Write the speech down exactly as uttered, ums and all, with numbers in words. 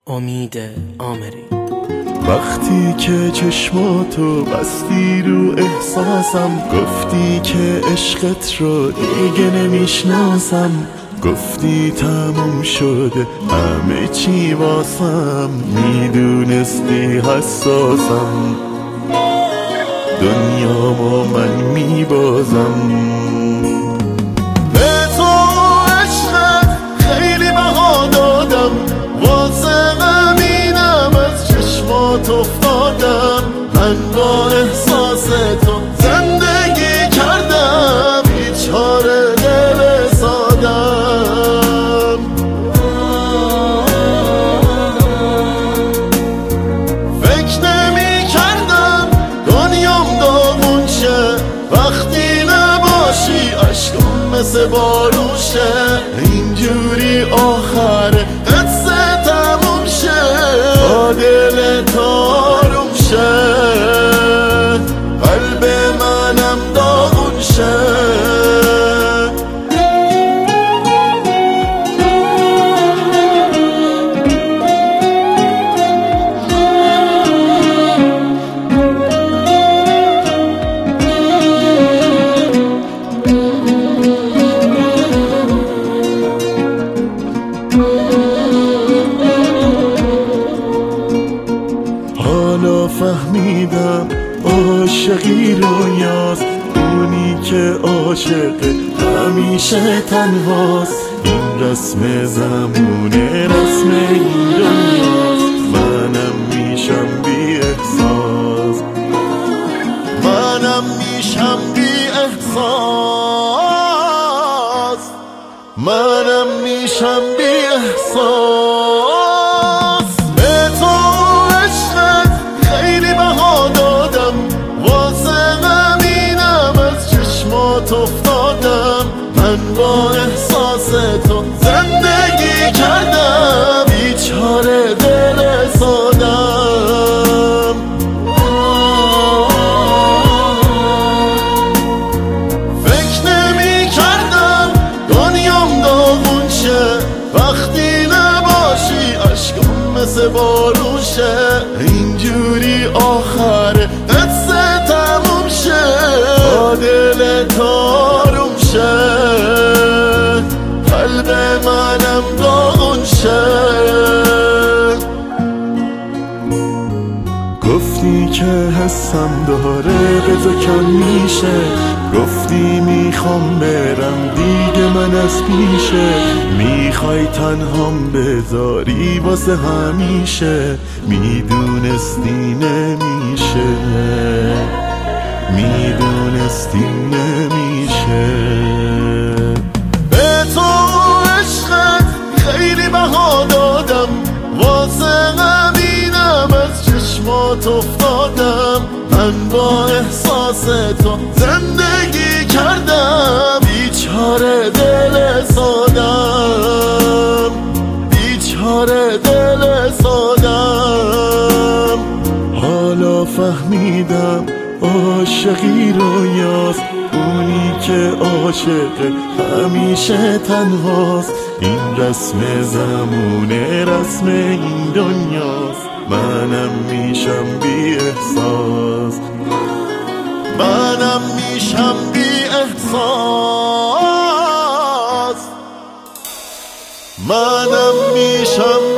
امید آمری. وقتی که چشماتو بستی رو احساسم، گفتی که عشقت رو دیگه نمیشناسم، گفتی تموم شده همه چی واسم، میدونستی حساسم، دنیامو من میبازم. به تو عشقت خیلی بها دادم، واسه همینم از چشمات افتادم، من با احساس تو زندگی کردم، بیچاره دل سادم. فکر نمی کردم دنیام داغون شه، وقتی نباشی عشقم مثل باروشه، اینجوری آخره قصه تموم شه، با دل تاروم شه، قلب منم داغون شه. حالا فهمیدم عاشقی رویاست، اونی که عاشقه همیشه تنهاست، این رسم زمونه رسم این دنیاست، منم میشم بی احساس، منم میشم بی احساس، منم میشم بی احساس. به تو عشقت خیلی بها دادم، واسه همینم از چشمات افتادم، من با احساس تو زندگی کردم، بیچاره دل سادم. فکر نمی کردم دنیام داغون شه، وقتی نباشی عشقم مثل باروشه، اینجوری آخره قصه تموم شه، با دل تاروم شه، قلب منم داغون شه. گفتی که حسم داره بذار کم میشه، گفتی میخوام برم دیگه من از پیشه، میخوای تنهام بذاری واسه همیشه، میدونستی نمیشه، میدونستی نمیشه. به تو عشقت خیلی بها دادم، واسه همینم از چشمات افتادم، من با احساس تو زندگی کردم، بیچاره دل سادم، بیچاره دل سادم. حالا فهمیدم عاشقی رویاست، اونی که عاشقه همیشه تنهاست، این رسم زمونه رسم این دنیاست، منم میشم بی احساس، منم میشم بی احساس، منم میشم